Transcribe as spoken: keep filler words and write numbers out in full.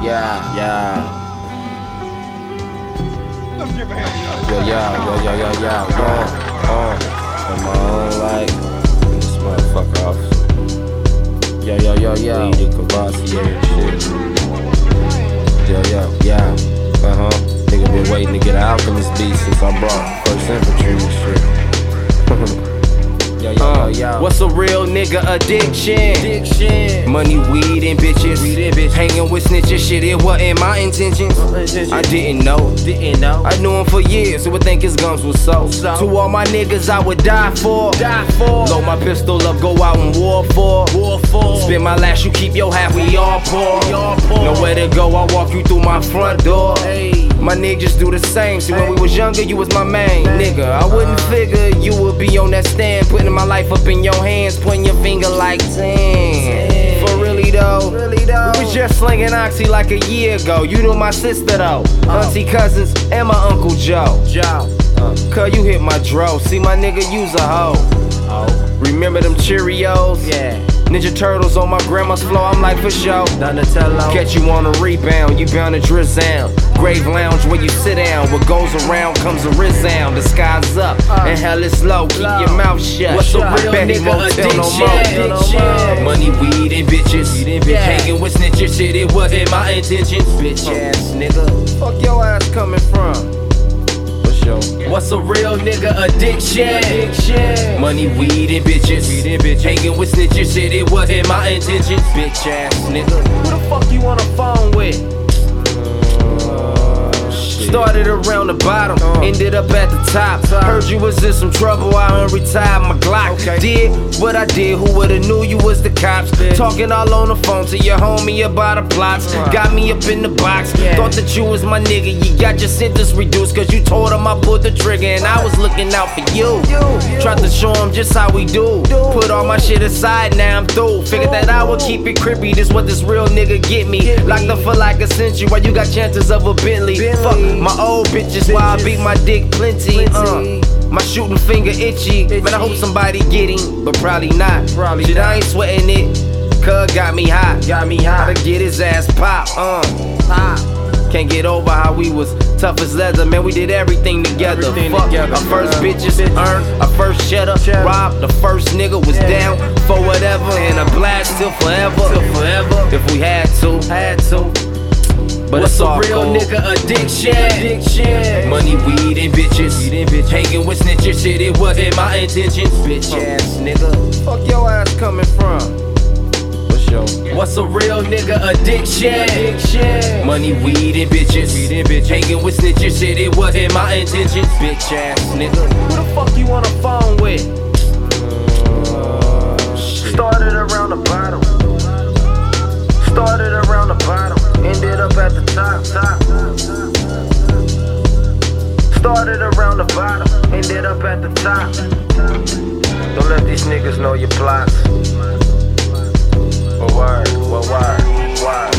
yeah, yeah. Yo, yeah, yo, yo, yo, yeah, uh, uh, in my own light, this motherfucker off. Yo, yo, yo, yo, Lee Cavassier and shit. Yo, yo, yeah, uh-huh. Nigga been waiting to get an Alchemist beat since I brought First Infantry and shit. Yo, yo, uh, yo, yo. What's a real nigga addiction? Addiction. Money, weed, and bitches. Weed and bitches. Hanging with snitches, shit, it wasn't my intentions. I didn't know. Didn't know. I knew him for years, so would think his guns was so. so. To all my niggas, I would die for. Die for. Load my pistol up, go out and war for. War for. Spend my last, you keep your half, we all poor. We all poor. Nowhere to go, I walk you through my front door. Hey. My niggas do the same. See, when we was younger, you was my main nigga. I wouldn't figure you would be on that stand, putting my life up in your hands, pointing your finger like ten. For really though, really though, we was just slinging oxy like a year ago. You knew my sister though, auntie, cousins, and my uncle Joe. Joe, uh. Cause you hit my dro. See my nigga use a hoe. Oh. Remember them Cheerios? Yeah. Ninja Turtles on my grandma's floor, I'm like for sure. Donatello. Catch you on a rebound, you bound to drizzle. Grave lounge where you sit down. What goes around comes a resound. The sky's up uh, and hell is low. Keep low. Your mouth shut. What's a real nigga addiction? No more. Addiction. Money, weed, and bitches. Weed and bitches. Yeah. Hanging with snitches, shit, it wasn't my intentions. Bitch ass nigga. Fuck your ass coming from? What's a real nigga addiction? Addiction. Money, weed, and bitches. Weed and bitches. Hanging with snitches, shit, it wasn't my intentions. Bitch ass nigga. Who the fuck you on the phone with? Started around the bottom, uh, ended up at the top. top. Heard you was in some trouble, I unretired my Glock. Okay. Did what I did, who would've knew you was the cops? Bitch. Talking all on the phone to your homie about the plots. Right. Got me up in the box, yeah. Thought that you was my nigga. You got your sentence reduced, cause you told him I pulled the trigger. And I was looking out for you, you, you. Tried to show him just how we do. do Put all my shit aside, now I'm through. Figured that I would keep it creepy, this what this real nigga get me. Get Locked me. Up for like a century, while you got chances of a Bentley, Bentley. Fuck my old bitches, while I beat my dick plenty. Uh, my shooting finger itchy. itchy. But I hope somebody get him, but probably not. Probably Shit, not. I ain't sweating it. Cuz got me hot. Got me hot. Gotta get his ass pop. Uh, pop. Can't get over how we was tough as leather. Man, we did everything together. Everything Fuck, together, our first uh, bitches earned, our first cheddar. Rob, the first nigga was yeah. down for whatever. And a blast till forever. Till forever. If we had to, had to. But what's it's all a real cold. Nigga addiction? Addiction. Money, weed, and bitches. Weed and bitches. Hanging with snitches, shit, it wasn't my intentions. Bitch ass nigga. Fuck your ass coming from? What's your? What's a real nigga addiction? Addiction. Money, weed, and bitches. Weed and bitches. Hanging with snitches, shit, it wasn't my intentions. Bitch ass nigga. Who the fuck you on the phone with? Uh, Started around the bottom. Started around the bottom. Ended up at the top, top. Started around the bottom, ended up at the top. Don't let these niggas know your plots. But why, but why, why?